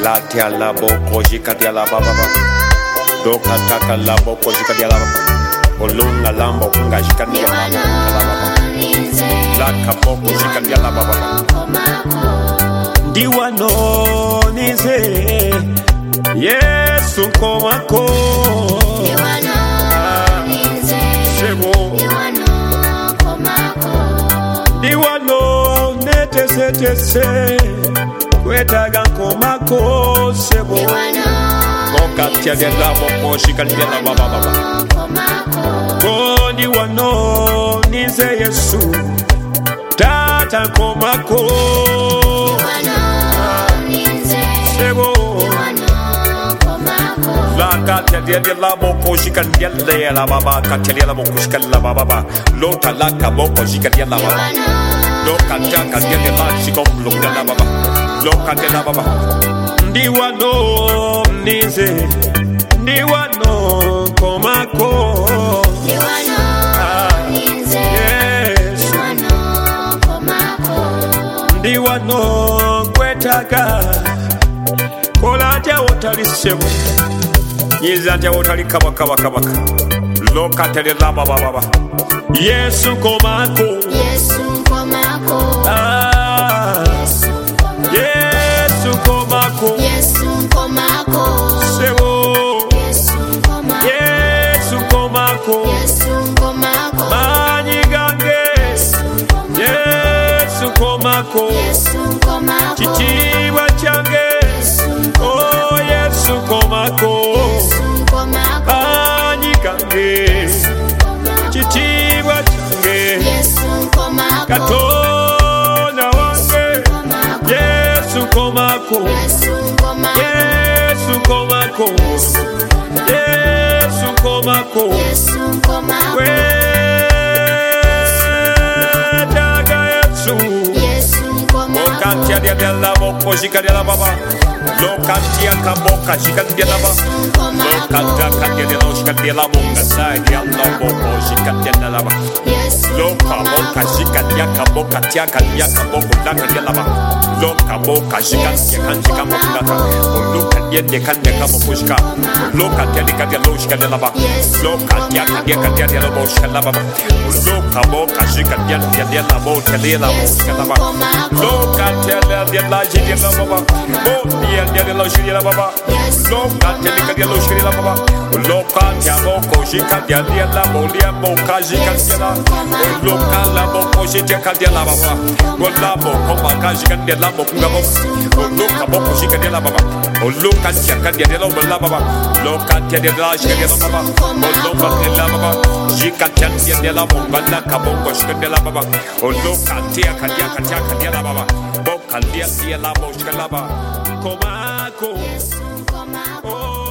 La tia la boko jika dia la baba. Doka taka la boko jika dia la baba. Olunga lambo kunga jika dia la baba. La kaboko jika dia la baba. Diwa no nize Yesu komako. Diwa no nize Diwa no netese kwetaga komako sebo. Boka tia de la boko shika dia la baba. Oh diwa no nize Yesu tata komako. Sebo la katia de la boko shika dia la baba katia la boko shika la baba. Lota la kaboko shika dia la baba. Loka jaka dia de la shika loka la baba. Loka de la baba. Ndiwa no nize ndiwa no komako. Ndiwa no nize ndiwa no komako. Ndiwa no kwetaka kola ja otali sebo yiza ja otali kabaka. Loka tele la baba. Yesu komako. Yesu komako. Yesu komako. Yesu komako. Sebo. Yesu komako. Yesu komako. Mani gange. Yesu komako. Yesu komako. Chichiwa change. Oh Yesu komako. Yesu komako. Mani gange. Chichiwa change. Yesu komako. Katona wange. Yesu komako. Yesu komako. Yesu komako. Yesu komako. Daga Yesu. Yesu komako. Okantia dia la boko jika dia la baba. Lokantia kaboka jika dia la baba. Lokanta kandia dia la jika dia la boka sai dia la boko jika dia la baba. Loka boka jika dia kaboka tia kandia kaboko daga dia la baba. Loka boka jika dia kanjika boka. Loka dia de kandia kaboko jika. Loka dia de kandia lo jika dia la baba. Loka dia kandia dia la boko jika la baba. Loka boka jika dia la boko dia la boko la baba. Loka dia la jika la baba. Dia la jika la baba. Loka dia lo jika la baba. Loka dia boko jika dia la boka jika dia la. Loka la boko jika dia la baba. Loka boko jika dia la boko ngabo. Loka boko jika dia la baba. Loka jika dia la baba. Loka dia la jika dia la baba. Loka dia la baba. Jika dia la baba la kaboko jika dia la baba. Loka dia la baba. Boka dia la boko jika la baba. Komako.